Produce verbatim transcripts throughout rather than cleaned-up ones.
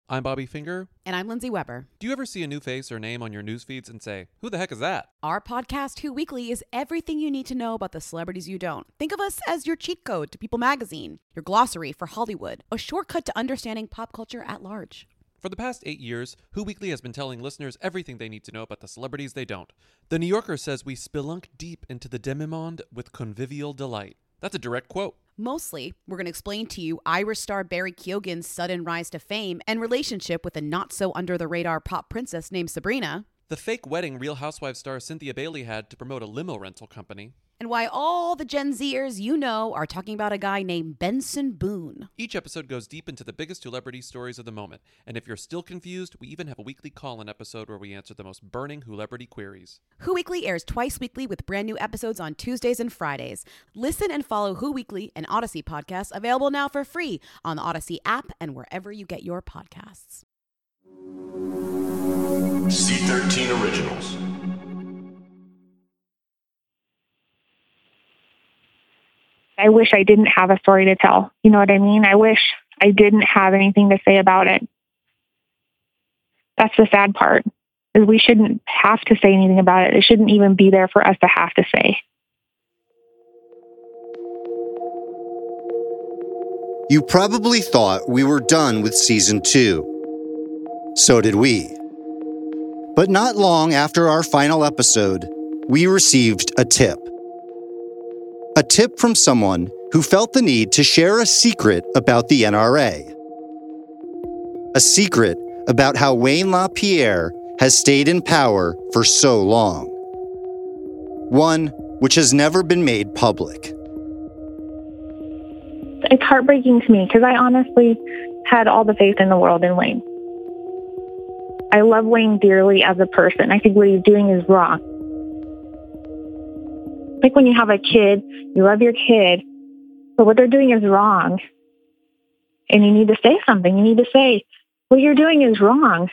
I'm Bobby Finger. And I'm Lindsay Weber. Do you ever see a new face or name on your news feeds and say, who the heck is that? Our podcast, Who Weekly, is everything you need to know about the celebrities you don't. Think of us as your cheat code to People magazine, your glossary for Hollywood, a shortcut to understanding pop culture at large. For the past eight years, Who Weekly has been telling listeners everything they need to know about the celebrities they don't. The New Yorker says we spelunk deep into the demi-monde with convivial delight. That's a direct quote. Mostly, we're going to explain to you Irish star Barry Keoghan's sudden rise to fame and relationship with a not-so-under-the-radar pop princess named Sabrina. The fake wedding Real Housewives star Cynthia Bailey had to promote a limo rental company. And why all the Gen Zers you know are talking about a guy named Benson Boone. Each episode goes deep into the biggest celebrity stories of the moment. And if you're still confused, we even have a weekly call-in episode where we answer the most burning celebrity queries. Who Weekly airs twice weekly with brand new episodes on Tuesdays and Fridays. Listen and follow Who Weekly, an Odyssey podcast, available now for free on the Odyssey app and wherever you get your podcasts. C thirteen Originals. I wish I didn't have a story to tell. You know what I mean? I wish I didn't have anything to say about it. That's the sad part, is we shouldn't have to say anything about it. It shouldn't even be there for us to have to say. You probably thought we were done with season two. So did we. But not long after our final episode, we received a tip. A tip from someone who felt the need to share a secret about the N R A. A secret about how Wayne LaPierre has stayed in power for so long. One which has never been made public. It's heartbreaking to me because I honestly had all the faith in the world in Wayne. I love Wayne dearly as a person. I think what he's doing is wrong. Like when you have a kid, you love your kid, but what they're doing is wrong. And you need to say something. You need to say, what you're doing is wrong.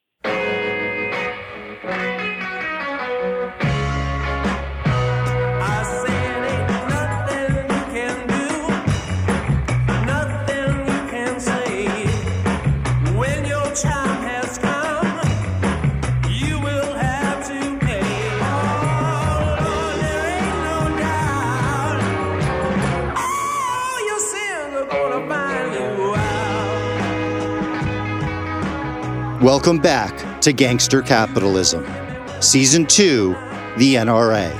Welcome back to Gangster Capitalism, Season two, The N R A.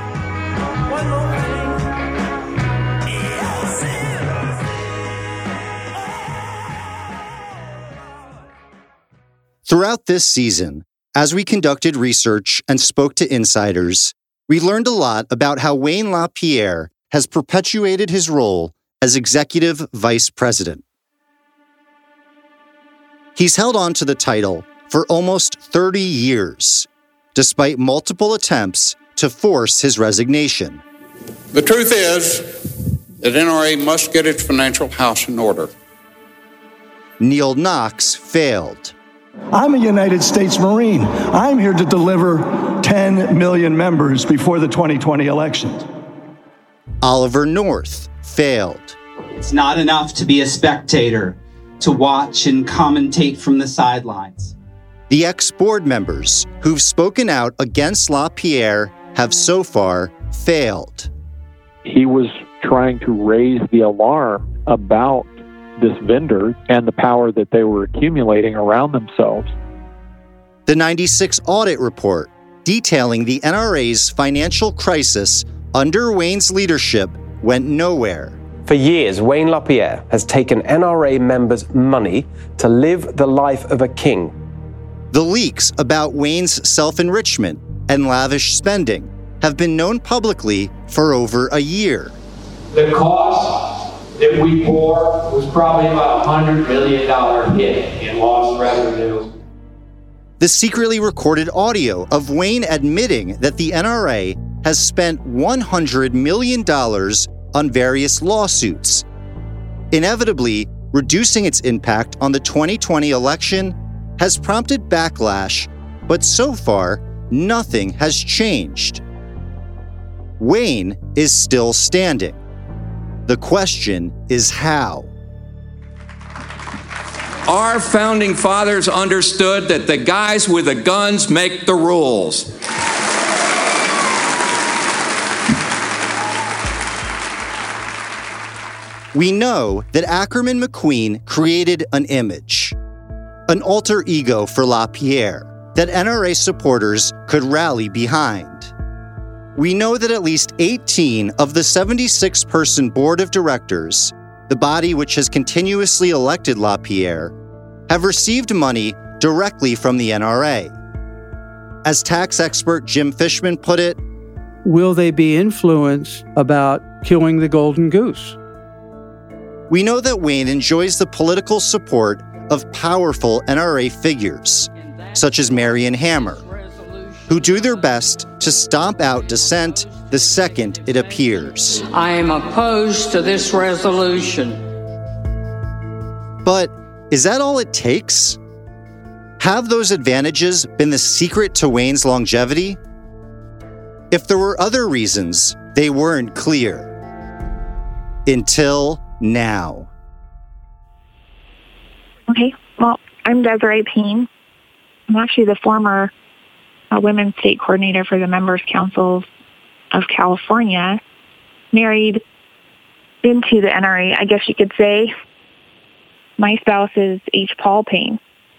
Throughout this season, as we conducted research and spoke to insiders, we learned a lot about how Wayne LaPierre has perpetuated his role as executive vice president. He's held on to the title for almost thirty years, despite multiple attempts to force his resignation. The truth is that N R A must get its financial house in order. Neil Knox failed. I'm a United States Marine. I'm here to deliver ten million members before the twenty twenty elections. Oliver North failed. It's not enough to be a spectator, to watch and commentate from the sidelines. The ex-board members who've spoken out against LaPierre have so far failed. He was trying to raise the alarm about this vendor and the power that they were accumulating around themselves. The ninety-six audit report detailing the N R A's financial crisis under Wayne's leadership went nowhere. For years, Wayne LaPierre has taken N R A members' money to live the life of a king. The leaks about Wayne's self-enrichment and lavish spending have been known publicly for over a year. The cost that we bore was probably about a one hundred million dollars hit in lost revenue. The secretly recorded audio of Wayne admitting that the N R A has spent one hundred million dollars on various lawsuits, inevitably reducing its impact on the twenty twenty election, has prompted backlash, but so far, nothing has changed. Wayne is still standing. The question is how. Our founding fathers understood that the guys with the guns make the rules. We know that Ackerman McQueen created an image, an alter ego for LaPierre that N R A supporters could rally behind. We know that at least eighteen of the seventy-six person board of directors, the body which has continuously elected LaPierre, have received money directly from the N R A. As tax expert Jim Fishman put it, will they be influenced about killing the golden goose? We know that Wayne enjoys the political support of powerful N R A figures, such as Marion Hammer, who do their best to stomp out dissent the second it appears. I am opposed to this resolution. But is that all it takes? Have those advantages been the secret to Wayne's longevity? If there were other reasons, they weren't clear. Until now. Okay, well, I'm Desiree Payne. I'm actually the former uh, Women's State Coordinator for the Members Council of California, married into the N R A, I guess you could say. My spouse is H. Paul Payne.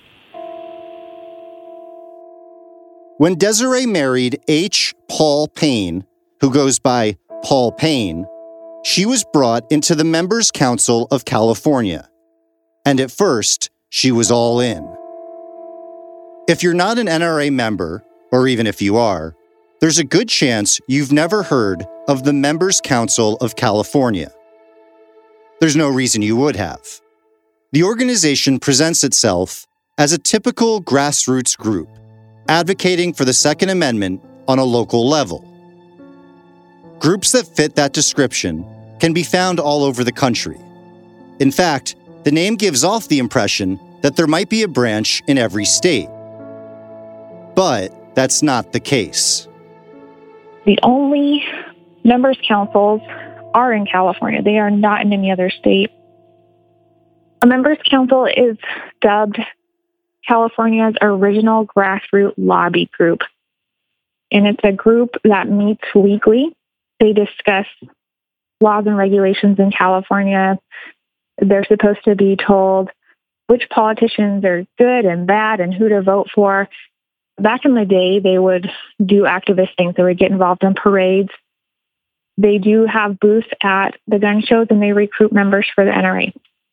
When Desiree married H. Paul Payne, who goes by Paul Payne, she was brought into the Members Council of California. And at first, she was all in. If you're not an N R A member, or even if you are, there's a good chance you've never heard of the Members Council of California. There's no reason you would have. The organization presents itself as a typical grassroots group, advocating for the Second Amendment on a local level. Groups that fit that description can be found all over the country. In fact, the name gives off the impression that there might be a branch in every state. But that's not the case. The only members' councils are in California. They are not in any other state. A members' council is dubbed California's original grassroots lobby group. And it's a group that meets weekly. They discuss laws and regulations in California. They're supposed to be told which politicians are good and bad and who to vote for. Back in the day, they would do activist things. They would get involved in parades. They do have booths at the gun shows, and they recruit members for the N R A.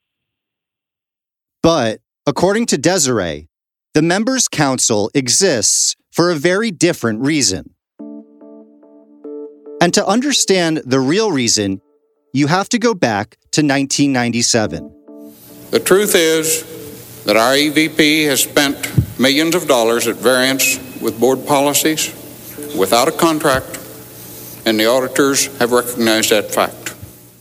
But according to Desiree, the Members' Council exists for a very different reason. And to understand the real reason, you have to go back to nineteen ninety-seven. The truth is that our E V P has spent millions of dollars at variance with board policies without a contract, and the auditors have recognized that fact.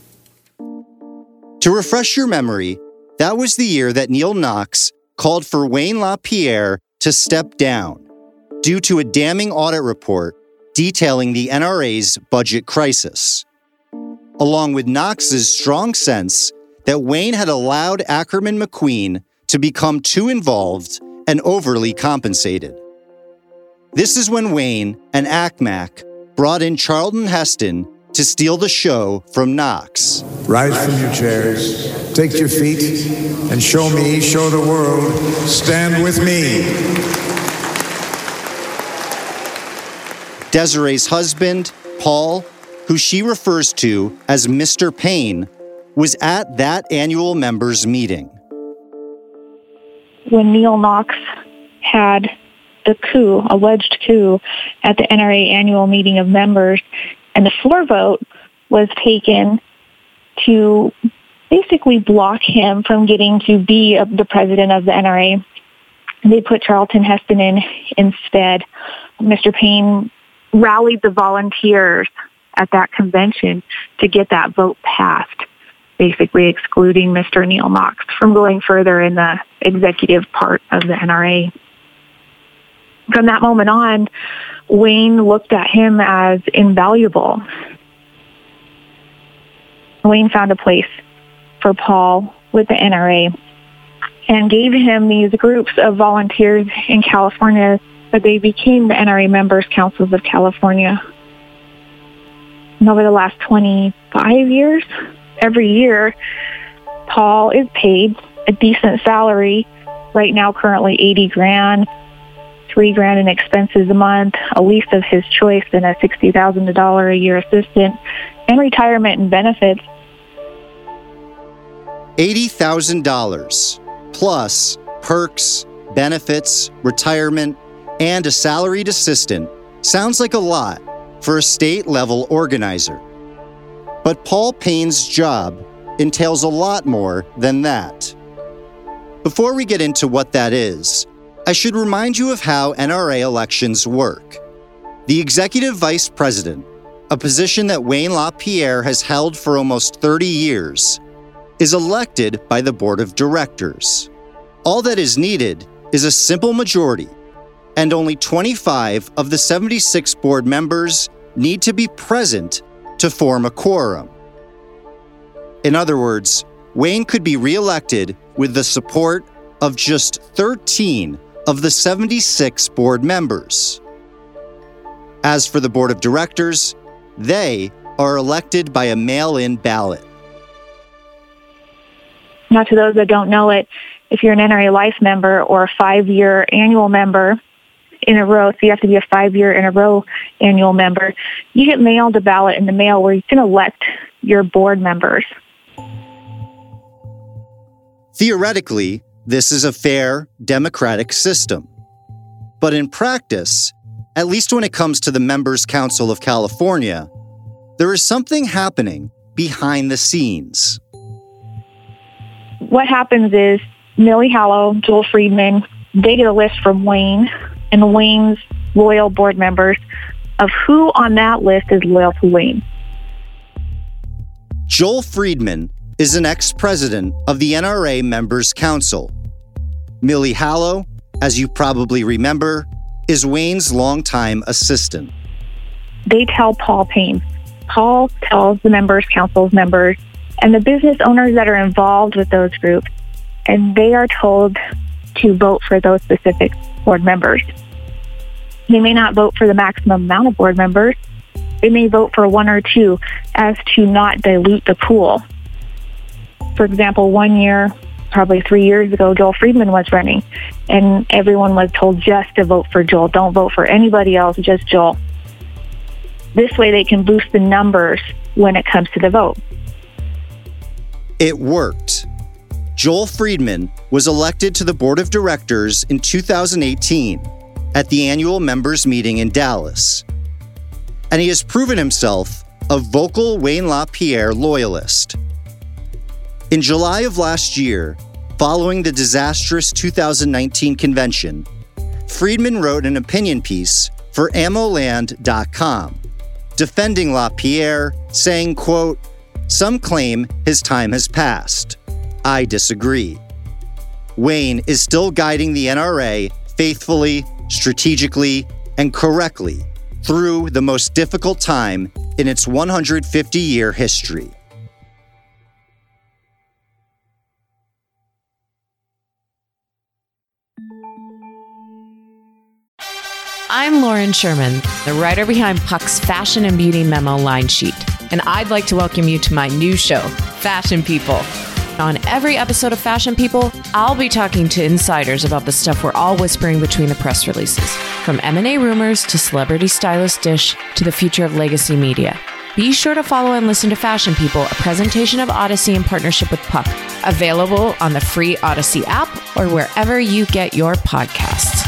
To refresh your memory, that was the year that Neal Knox called for Wayne LaPierre to step down due to a damning audit report detailing the N R A's budget crisis, along with Knox's strong sense that Wayne had allowed Ackerman McQueen to become too involved and overly compensated. This is when Wayne and A C M A C brought in Charlton Heston to steal the show from Knox. Rise from your chairs, take your feet, and show me, show the world, stand with me. Desiree's husband, Paul, who she refers to as Mister Payne, was at that annual members' meeting. When Neal Knox had the coup, alleged coup, at the N R A annual meeting of members, and the floor vote was taken to basically block him from getting to be the president of the N R A. They put Charlton Heston in instead. Mister Payne rallied the volunteers at that convention to get that vote passed, basically excluding Mister Neal Knox from going further in the executive part of the N R A. From that moment on, Wayne looked at him as invaluable. Wayne found a place for Paul with the N R A, and gave him these groups of volunteers in California, but they became the N R A Members Councils of California. And over the last twenty-five years, every year, Paul is paid a decent salary. Right now, currently eighty grand, three grand in expenses a month, a lease of his choice, and a sixty thousand dollars a year assistant, and retirement and benefits. eighty thousand dollars plus perks, benefits, retirement, and a salaried assistant sounds like a lot for a state-level organizer. But Paul Payne's job entails a lot more than that. Before we get into what that is, I should remind you of how N R A elections work. The executive vice president, a position that Wayne LaPierre has held for almost thirty years, is elected by the board of directors. All that is needed is a simple majority, and only twenty-five of the seventy-six board members need to be present to form a quorum. In other words, Wayne could be reelected with the support of just thirteen of the seventy-six board members. As for the board of directors, they are elected by a mail-in ballot. Now, to those that don't know it, if you're an N R A Life member or a five-year annual member in a row, so you have to be a five-year in a row annual member, you get mailed a ballot in the mail where you can elect your board members. Theoretically, this is a fair, democratic system. But in practice, at least when it comes to the Members' Council of California, there is something happening behind the scenes. What happens is Millie Hallow, Joel Friedman, they get a list from Wayne and Wayne's loyal board members of who on that list is loyal to Wayne. Joel Friedman is an ex-president of the N R A Members' Council. Millie Hallow, as you probably remember, is Wayne's longtime assistant. They tell Paul Payne. Paul tells the Members' Council's members and the business owners that are involved with those groups, and they are told to vote for those specific board members. They may not vote for the maximum amount of board members. They may vote for one or two as to not dilute the pool. For example, one year, probably three years ago, Joel Friedman was running, and everyone was told just to vote for Joel. Don't vote for anybody else, just Joel. This way they can boost the numbers when it comes to the vote. It worked. Joel Friedman was elected to the board of directors in two thousand eighteen at the annual members meeting in Dallas. And he has proven himself a vocal Wayne LaPierre loyalist. In July of last year, following the disastrous two thousand nineteen convention, Friedman wrote an opinion piece for ammo land dot com, defending LaPierre, saying, quote, "Some claim his time has passed. I disagree. Wayne is still guiding the N R A faithfully, strategically, and correctly through the most difficult time in its one hundred fifty year history." I'm Lauren Sherman, the writer behind Puck's Fashion and Beauty Memo line sheet, and I'd like to welcome you to my new show, Fashion People. On every episode of Fashion People, I'll be talking to insiders about the stuff we're all whispering between the press releases, from M and A rumors to celebrity stylist dish to the future of legacy media. Be sure to follow and listen to Fashion People, a presentation of Odyssey in partnership with Puck, available on the free Odyssey app or wherever you get your podcasts.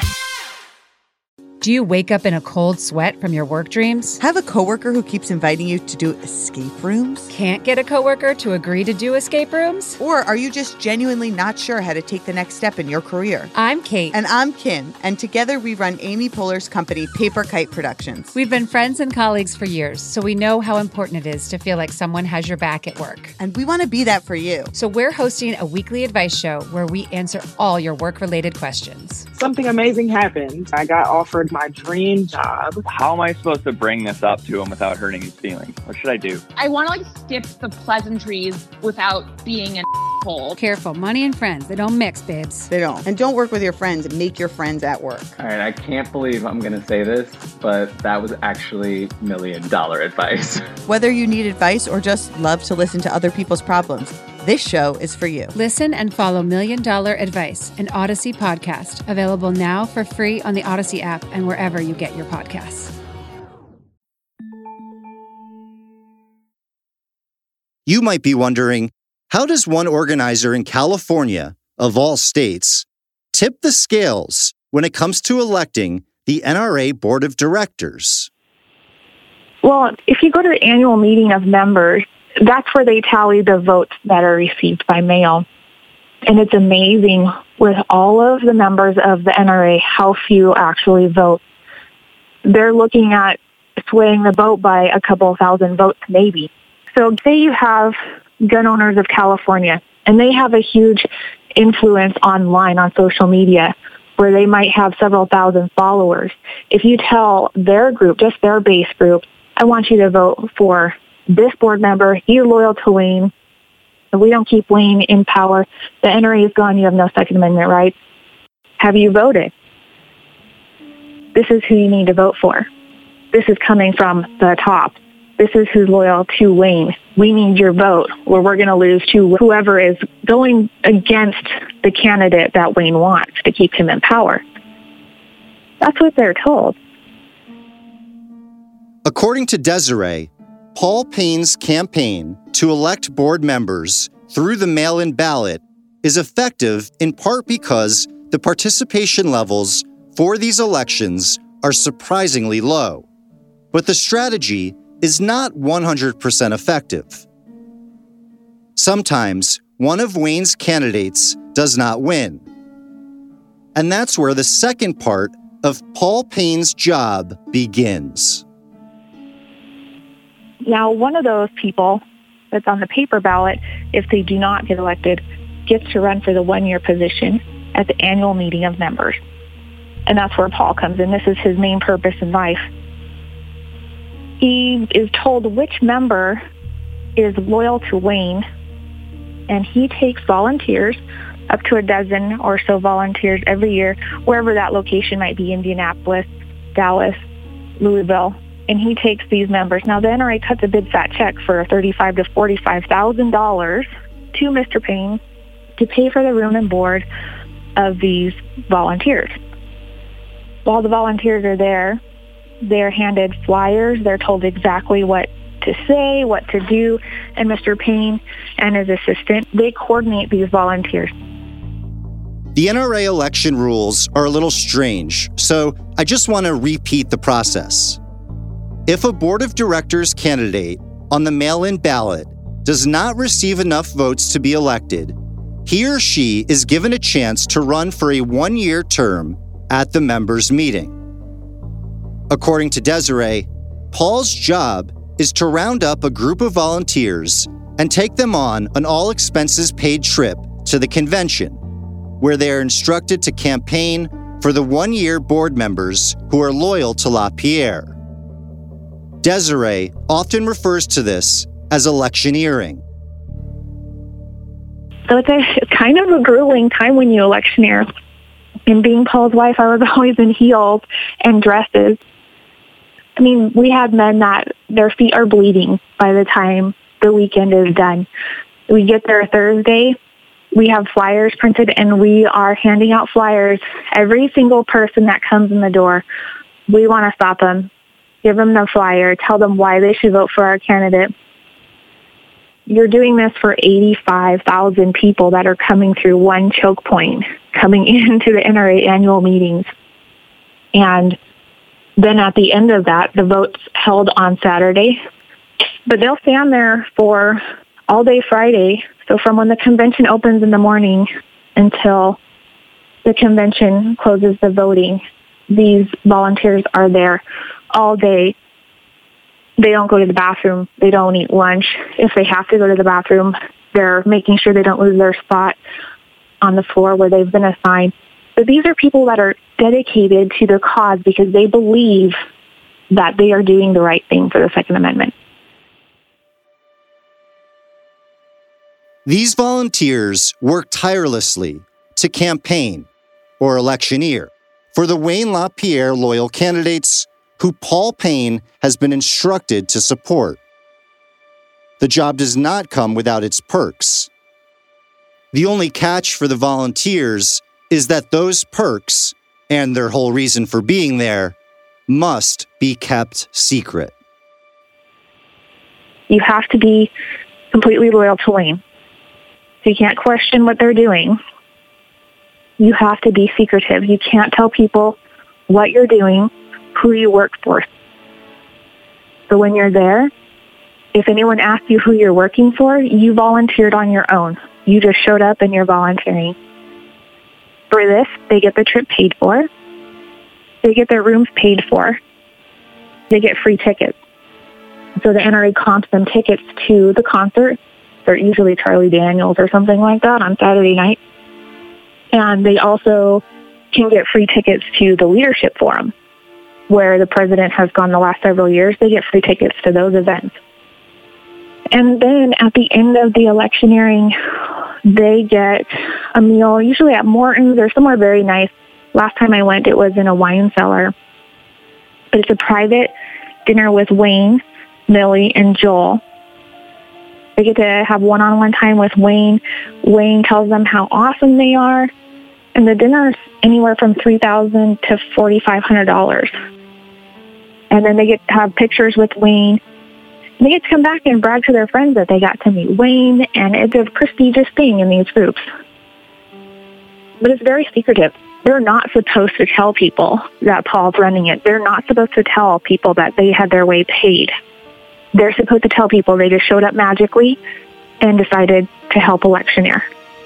Do you wake up in a cold sweat from your work dreams? Have a coworker who keeps inviting you to do escape rooms? Can't get a coworker to agree to do escape rooms? Or are you just genuinely not sure how to take the next step in your career? I'm Kate. And I'm Kim. And together we run Amy Poehler's company, Paper Kite Productions. We've been friends and colleagues for years, so we know how important it is to feel like someone has your back at work. And we want to be that for you. So we're hosting a weekly advice show where we answer all your work-related questions. Something amazing happened. I got offered my dream job. How am I supposed to bring this up to him without hurting his feelings? What should I do? I want to like skip the pleasantries without being an asshole. Careful, money and friends, they don't mix, babes. They don't. And don't work with your friends. Make your friends at work. All right, I can't believe I'm going to say this, but that was actually million dollar advice. Whether you need advice or just love to listen to other people's problems, this show is for you. Listen and follow Million Dollar Advice, an Odyssey podcast. Available now for free on the Odyssey app and wherever you get your podcasts. You might be wondering, how does one organizer in California, of all states, tip the scales when it comes to electing the N R A Board of Directors? Well, if you go to the annual meeting of members, that's where they tally the votes that are received by mail. And it's amazing with all of the members of the N R A how few actually vote. They're looking at swaying the vote by a couple thousand votes maybe. So say you have gun owners of California, and they have a huge influence online on social media where they might have several thousand followers. If you tell their group, just their base group, I want you to vote for this board member, he's loyal to Wayne, if we don't keep Wayne in power, the N R A is gone, you have no Second Amendment rights. Have you voted? This is who you need to vote for. This is coming from the top. This is who's loyal to Wayne. We need your vote, or we're going to lose to whoever is going against the candidate that Wayne wants to keep him in power. That's what they're told. According to Desiree, Paul Payne's campaign to elect board members through the mail-in ballot is effective in part because the participation levels for these elections are surprisingly low. But the strategy is not one hundred percent effective. Sometimes one of Wayne's candidates does not win. And that's where the second part of Paul Payne's job begins. Now, one of those people that's on the paper ballot, if they do not get elected, gets to run for the one-year position at the annual meeting of members. And that's where Paul comes in. This is his main purpose in life. He is told which member is loyal to Wayne, and he takes volunteers, up to a dozen or so volunteers every year, wherever that location might be, Indianapolis, Dallas, Louisville, and he takes these members. Now, the N R A cuts a big fat check for thirty-five thousand to forty-five thousand dollars to Mister Payne to pay for the room and board of these volunteers. While the volunteers are there, they're handed flyers. They're told exactly what to say, what to do, and Mister Payne and his assistant, they coordinate these volunteers. The N R A election rules are a little strange, so I just want to repeat the process. If a board of directors candidate on the mail-in ballot does not receive enough votes to be elected, he or she is given a chance to run for a one-year term at the members' meeting. According to Desiree, Paul's job is to round up a group of volunteers and take them on an all-expenses-paid trip to the convention, where they are instructed to campaign for the one-year board members who are loyal to LaPierre. Desiree often refers to this as electioneering. So it's, a, it's kind of a grueling time when you electioneer. And being Paul's wife, I was always in heels and dresses. I mean, we had men that their feet are bleeding by the time the weekend is done. We get there Thursday, we have flyers printed, and we are handing out flyers. Every single person that comes in the door, we want to stop them, give them the flyer, tell them why they should vote for our candidate. You're doing this for eighty-five thousand people that are coming through one choke point, coming into the N R A annual meetings. And then at the end of that, the vote's held on Saturday. But they'll stand there for all day Friday. So from when the convention opens in the morning until the convention closes the voting, these volunteers are there all day. They don't go to the bathroom. They don't eat lunch. If they have to go to the bathroom, they're making sure they don't lose their spot on the floor where they've been assigned. But these are people that are dedicated to their cause because they believe that they are doing the right thing for the Second Amendment. These volunteers work tirelessly to campaign or electioneer for the Wayne LaPierre loyal candidates who Paul Payne has been instructed to support. The job does not come without its perks. The only catch for the volunteers is that those perks, and their whole reason for being there, must be kept secret. You have to be completely loyal to Wayne. So you can't question what they're doing. You have to be secretive. You can't tell people what you're doing, who you work for. So when you're there, if anyone asks you who you're working for, you volunteered on your own. You just showed up and you're volunteering. For this, they get the trip paid for. They get their rooms paid for. They get free tickets. So the N R A comps them tickets to the concert. They're usually Charlie Daniels or something like that on Saturday night. And they also can get free tickets to the Leadership Forum, where the president has gone the last several years. They get free tickets to those events. And then at the end of the electioneering, they get a meal, usually at Morton's or somewhere very nice. Last time I went, it was in a wine cellar. But it's a private dinner with Wayne, Millie, and Joel. They get to have one-on-one time with Wayne. Wayne tells them how awesome they are. And the dinner's anywhere from three thousand dollars to four thousand five hundred dollars. And then they get to have pictures with Wayne. And they get to come back and brag to their friends that they got to meet Wayne, and it's a prestigious thing in these groups. But it's very secretive. They're not supposed to tell people that Paul's running it. They're not supposed to tell people that they had their way paid. They're supposed to tell people they just showed up magically and decided to help electioneer.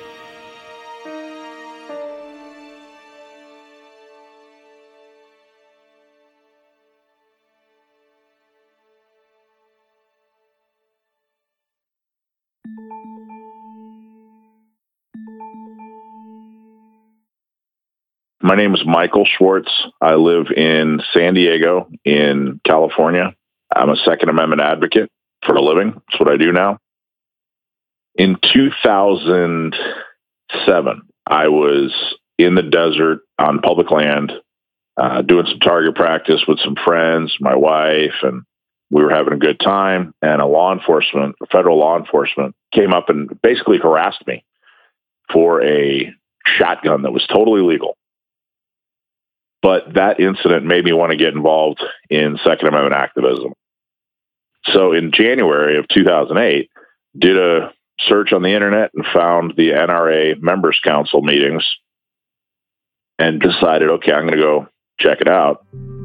My name is Michael Schwartz. I live in San Diego in California. I'm a Second Amendment advocate for a living. That's what I do now. In two thousand seven, I was in the desert on public land, uh, doing some target practice with some friends, my wife, and we were having a good time. And a law enforcement, federal law enforcement, came up and basically harassed me for a shotgun that was totally legal. But that incident made me want to get involved in Second Amendment activism. So in January of two thousand eight, did a search on the internet and found the N R A Members Council meetings and decided, okay, I'm going to go check it out.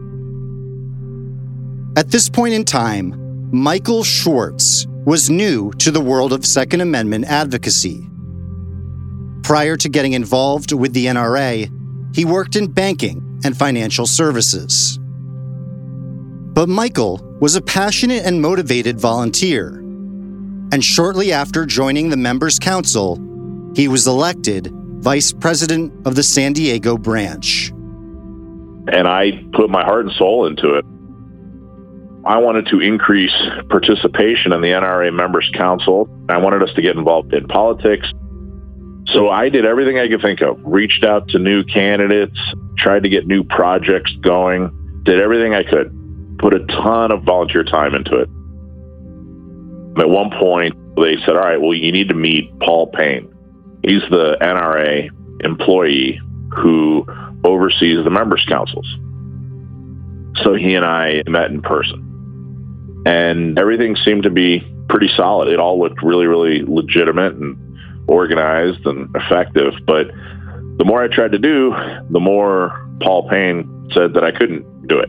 At this point in time, Michael Schwartz was new to the world of Second Amendment advocacy. Prior to getting involved with the N R A, he worked in banking and financial services. But Michael was a passionate and motivated volunteer. And shortly after joining the Members Council, he was elected vice president of the San Diego branch. And I put my heart and soul into it. I wanted to increase participation in the N R A Members Council. I wanted us to get involved in politics. So I did everything I could think of, reached out to new candidates, tried to get new projects going, did everything I could, put a ton of volunteer time into it. At one point, they said, all right, well, you need to meet Paul Payne. He's the N R A employee who oversees the members' councils. So he and I met in person. And everything seemed to be pretty solid. It all looked really, really legitimate and organized and effective. But the more I tried to do, the more Paul Payne said that I couldn't do it.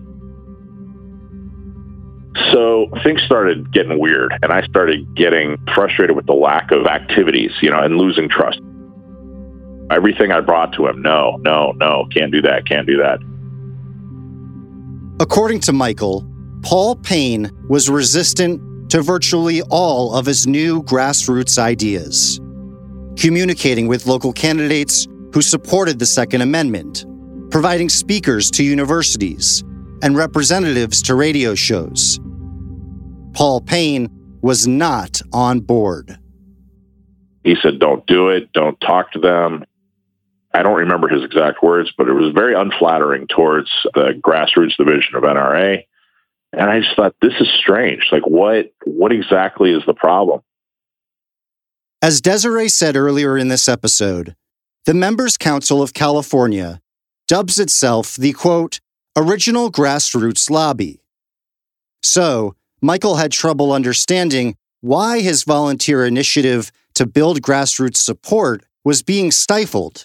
So things started getting weird, and I started getting frustrated with the lack of activities, you know, and losing trust. Everything I brought to him, no, no, no, can't do that, can't do that. According to Michael, Paul Payne was resistant to virtually all of his new grassroots ideas, communicating with local candidates who supported the Second Amendment, providing speakers to universities and representatives to radio shows. Paul Payne was not on board. He said, don't do it. Don't talk to them. I don't remember his exact words, but it was very unflattering towards the grassroots division of N R A. And I just thought, this is strange. Like, what, what exactly is the problem? As Desiree said earlier in this episode, the Members Council of California dubs itself the, quote, original grassroots lobby. So, Michael had trouble understanding why his volunteer initiative to build grassroots support was being stifled.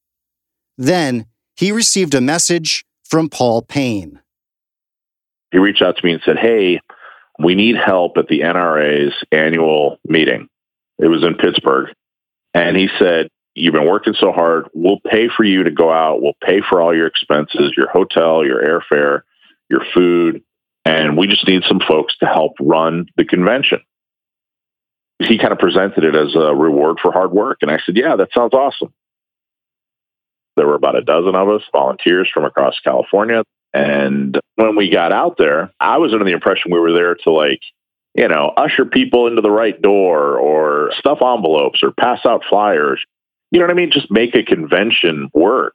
Then, he received a message from Paul Payne. He reached out to me and said, hey, we need help at the N R A's annual meeting. It was in Pittsburgh. And he said, you've been working so hard. We'll pay for you to go out. We'll pay for all your expenses, your hotel, your airfare, your food. And we just need some folks to help run the convention. He kind of presented it as a reward for hard work. And I said, yeah, that sounds awesome. There were about a dozen of us, volunteers from across California. And when we got out there, I was under the impression we were there to, like, you know, usher people into the right door or stuff envelopes or pass out flyers. You know what I mean? Just make a convention work.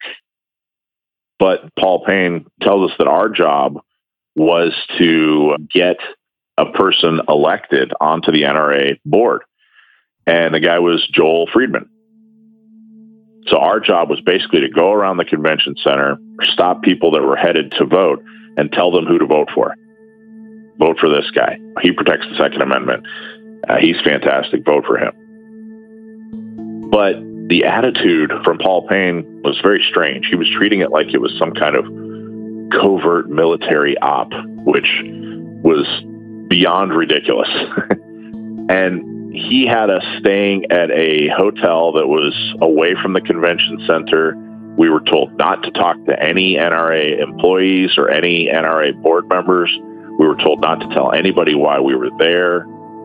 But Paul Payne tells us that our job was to get a person elected onto the N R A board. And the guy was Joel Friedman. So our job was basically to go around the convention center, stop people that were headed to vote, and tell them who to vote for. Vote for this guy. He protects the Second Amendment. Uh, he's fantastic. Vote for him. But the attitude from Paul Payne was very strange. He was treating it like it was some kind of covert military op, which was beyond ridiculous. And he had us staying at a hotel that was away from the convention center. We were told not to talk to any N R A employees or any N R A board members. We were told not to tell anybody why we were there.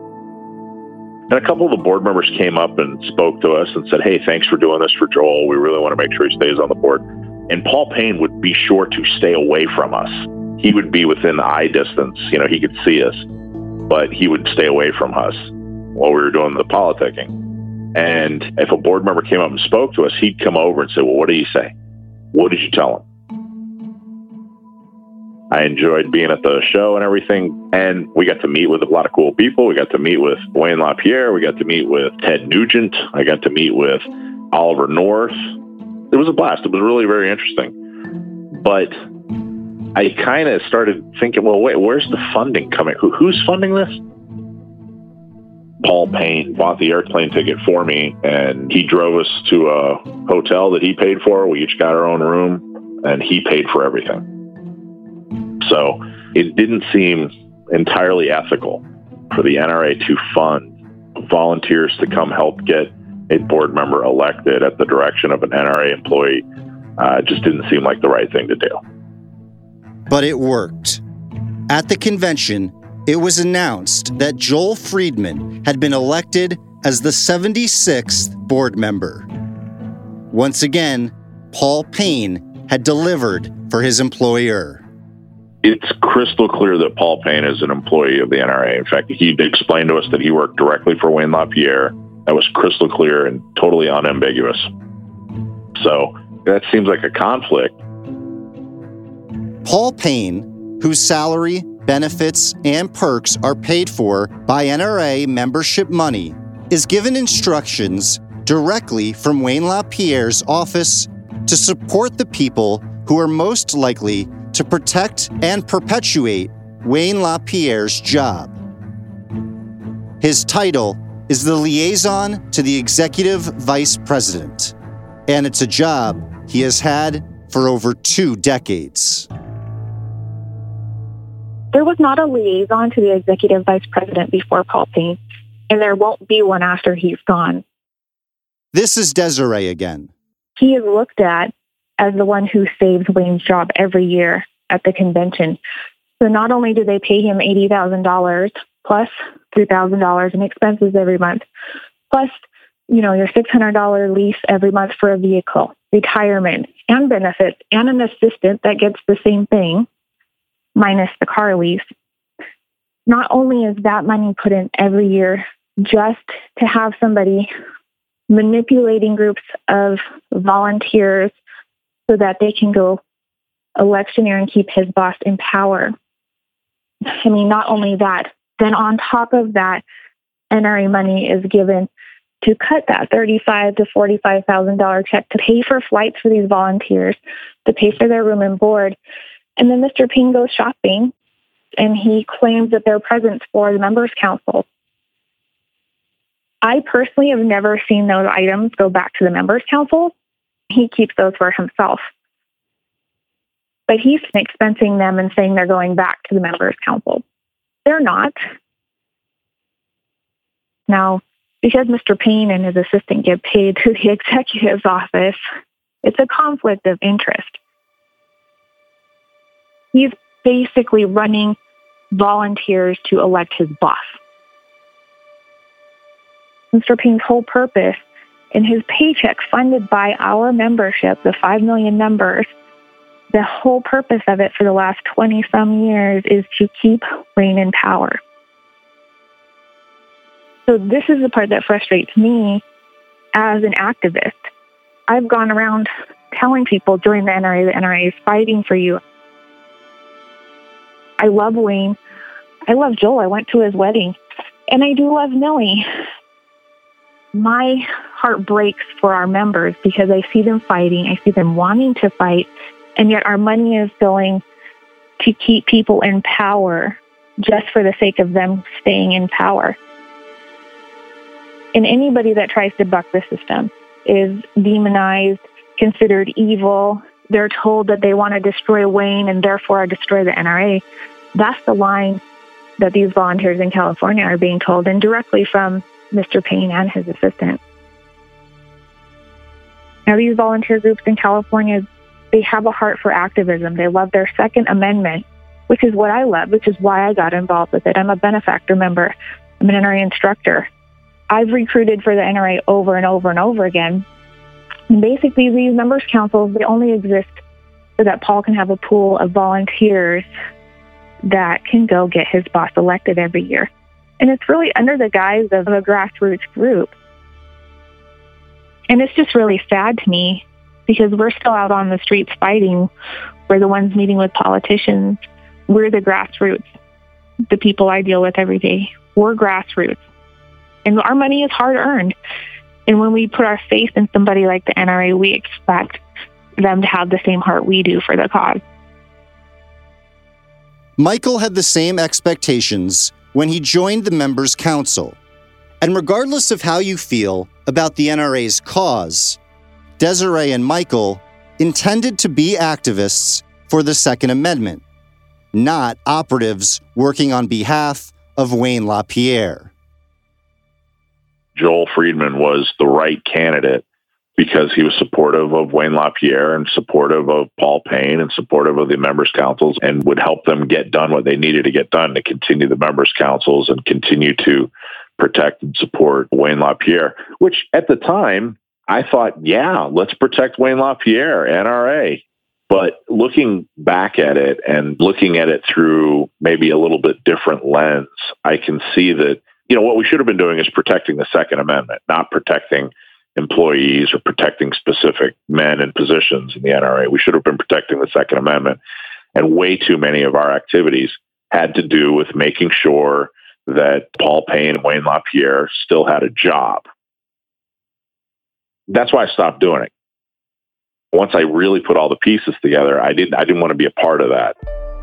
And a couple of the board members came up and spoke to us and said, hey, thanks for doing this for Joel. We really want to make sure he stays on the board. And Paul Payne would be sure to stay away from us. He would be within eye distance. You know, he could see us, but he would stay away from us while we were doing the politicking. And if a board member came up and spoke to us, he'd come over and say, well, what did he say? What did you tell him? I enjoyed being at the show and everything. And we got to meet with a lot of cool people. We got to meet with Wayne LaPierre. We got to meet with Ted Nugent. I got to meet with Oliver North. It was a blast. It was really very interesting. But I kind of started thinking, well, wait, where's the funding coming? Who, who's funding this? Paul Payne bought the airplane ticket for me, and he drove us to a hotel that he paid for. We each got our own room, and he paid for everything. So it didn't seem entirely ethical for the N R A to fund volunteers to come help get a board member elected at the direction of an N R A employee. Uh, it just didn't seem like the right thing to do. But it worked. At the convention, it was announced that Joel Friedman had been elected as the seventy-sixth board member. Once again, Paul Payne had delivered for his employer. It's crystal clear that Paul Payne is an employee of the N R A. In fact, he explained to us that he worked directly for Wayne LaPierre. That was crystal clear and totally unambiguous. So that seems like a conflict. Paul Payne, whose salary, benefits, and perks are paid for by N R A membership money, is given instructions directly from Wayne LaPierre's office to support the people who are most likely to protect and perpetuate Wayne LaPierre's job. His title is the liaison to the executive vice president, and it's a job he has had for over two decades. There was not a liaison to the executive vice president before Paul Payne, and there won't be one after he's gone. This is Desiree again. He is looked at as the one who saves Wayne's job every year at the convention. So not only do they pay him eighty thousand dollars plus three thousand dollars in expenses every month, plus, you know, your six hundred dollars lease every month for a vehicle, retirement, and benefits, and an assistant that gets the same thing, minus the car lease. Not only is that money put in every year just to have somebody manipulating groups of volunteers so that they can go electioneer and keep his boss in power. I mean, not only that, then on top of that, N R A money is given to cut that thirty-five thousand to forty-five thousand dollars check to pay for flights for these volunteers, to pay for their room and board. And then Mister Payne goes shopping, and he claims that they're presents for the members' council. I personally have never seen those items go back to the members' council. He keeps those for himself. But he's expensing them and saying they're going back to the members' council. They're not. Now, because Mister Payne and his assistant get paid through the executive's office, it's a conflict of interest. He's basically running volunteers to elect his boss. Mister Payne's whole purpose in his paycheck funded by our membership, the five million members, the whole purpose of it for the last twenty-some years is to keep Wayne in power. So this is the part that frustrates me as an activist. I've gone around telling people, join the N R A, the N R A is fighting for you. I love Wayne. I love Joel. I went to his wedding. And I do love Millie. My heart breaks for our members because I see them fighting. I see them wanting to fight. And yet our money is going to keep people in power just for the sake of them staying in power. And anybody that tries to buck the system is demonized, considered evil. They're told that they want to destroy Wayne and therefore destroy the N R A. That's the line that these volunteers in California are being told, and directly from Mister Payne and his assistant. Now, these volunteer groups in California, they have a heart for activism. They love their Second Amendment, which is what I love, which is why I got involved with it. I'm a benefactor member. I'm an N R A instructor. I've recruited for the N R A over and over and over again. And basically, these members' councils, they only exist so that Paul can have a pool of volunteers that can go get his boss elected every year. And it's really under the guise of a grassroots group. And it's just really sad to me because we're still out on the streets fighting. We're the ones meeting with politicians. We're the grassroots, the people I deal with every day. We're grassroots. And our money is hard earned. And when we put our faith in somebody like the N R A, we expect them to have the same heart we do for the cause. Michael had the same expectations when he joined the members' council. And regardless of how you feel about the N R A's cause, Desiree and Michael intended to be activists for the Second Amendment, not operatives working on behalf of Wayne LaPierre. Joel Friedman was the right candidate because he was supportive of Wayne LaPierre and supportive of Paul Payne and supportive of the members' councils and would help them get done what they needed to get done to continue the members' councils and continue to protect and support Wayne LaPierre, which at the time I thought, yeah, let's protect Wayne LaPierre, N R A. But looking back at it and looking at it through maybe a little bit different lens, I can see that, you know, what we should have been doing is protecting the Second Amendment, not protecting employees or protecting specific men in positions in the N R A. We should have been protecting the Second Amendment. And way too many of our activities had to do with making sure that Paul Payne and Wayne LaPierre still had a job. That's why I stopped doing it. Once I really put all the pieces together, I didn't, I didn't want to be a part of that.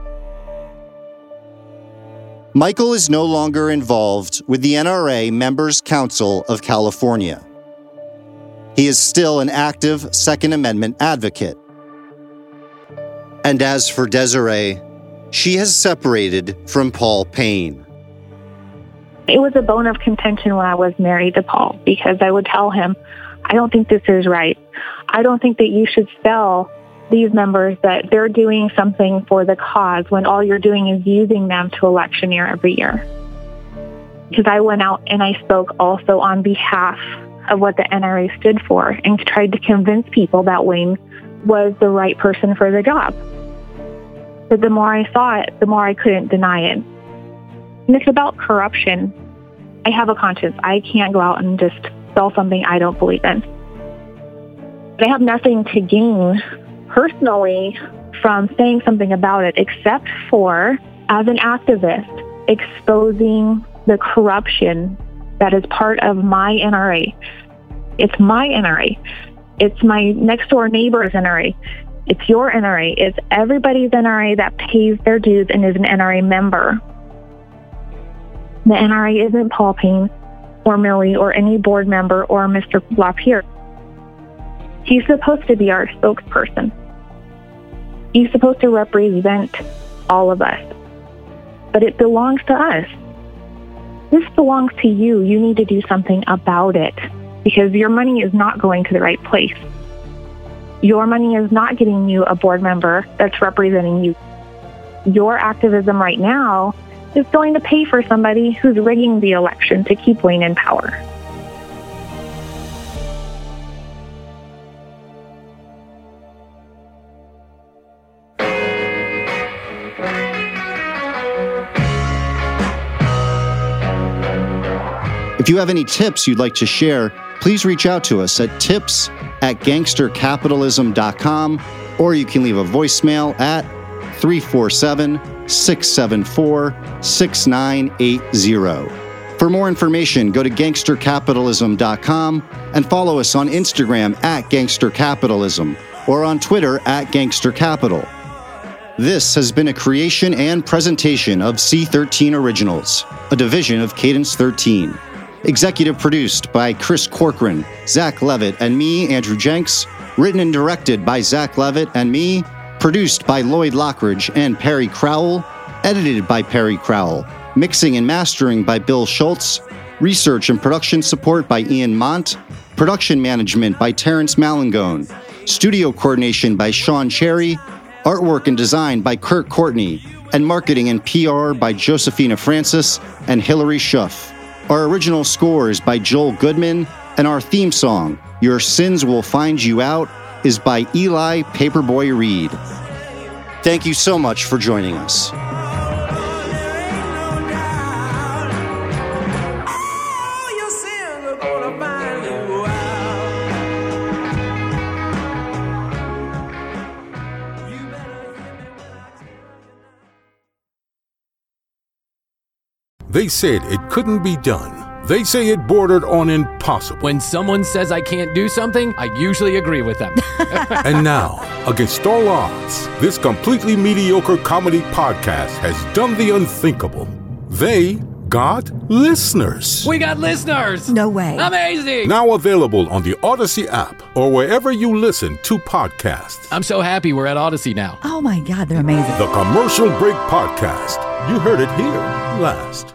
Michael is no longer involved with the N R A Members Council of California. He is still an active Second Amendment advocate. And as for Desiree, she has separated from Paul Payne. It was a bone of contention when I was married to Paul because I would tell him, I don't think this is right. I don't think that you should sell these members that they're doing something for the cause when all you're doing is using them to electioneer every year. Because I went out and I spoke also on behalf of what the N R A stood for and tried to convince people that Wayne was the right person for the job. But the more I saw it, the more I couldn't deny it. And it's about corruption. I have a conscience. I can't go out and just sell something I don't believe in. But I have nothing to gain personally from saying something about it except for, as an activist, exposing the corruption that is part of my N R A. It's my N R A. It's my next door neighbor's N R A. It's your N R A. It's everybody's N R A that pays their dues and is an N R A member. The N R A isn't Paul Payne or Millie or any board member or Mister LaPierre. He's supposed to be our spokesperson. He's supposed to represent all of us. But it belongs to us. This belongs to you. You need to do something about it because your money is not going to the right place. Your money is not getting you a board member that's representing you. Your activism right now is going to pay for somebody who's rigging the election to keep Wayne in power. If you have any tips you'd like to share, please reach out to us at tips at gangster capitalism dot com, or you can leave a voicemail at three four seven, six seven four, six nine eight zero. For more information, go to gangster capitalism dot com and follow us on Instagram at gangster capitalism or on Twitter at gangster capital. This has been a creation and presentation of C thirteen Originals, a division of Cadence thirteen. Executive produced by Chris Corcoran, Zach Levitt, and me, Andrew Jenks. Written and directed by Zach Levitt and me. Produced by Lloyd Lockridge and Perry Crowell. Edited by Perry Crowell. Mixing and mastering by Bill Schultz. Research and production support by Ian Mont. Production management by Terrence Malangone. Studio coordination by Sean Cherry. Artwork and design by Kurt Courtney. And marketing and P R by Josephina Francis and Hillary Schuff. Our original score is by Joel Goodman, and our theme song, Your Sins Will Find You Out, is by Eli Paperboy Reed. Thank you so much for joining us. They said it couldn't be done. They say it bordered on impossible. When someone says I can't do something, I usually agree with them. And now, against all odds, this completely mediocre comedy podcast has done the unthinkable. They got listeners. We got listeners! No way. Amazing! Now available on the Odyssey app or wherever you listen to podcasts. I'm so happy we're at Odyssey now. Oh my God, they're amazing. The Commercial Break Podcast. You heard it here last.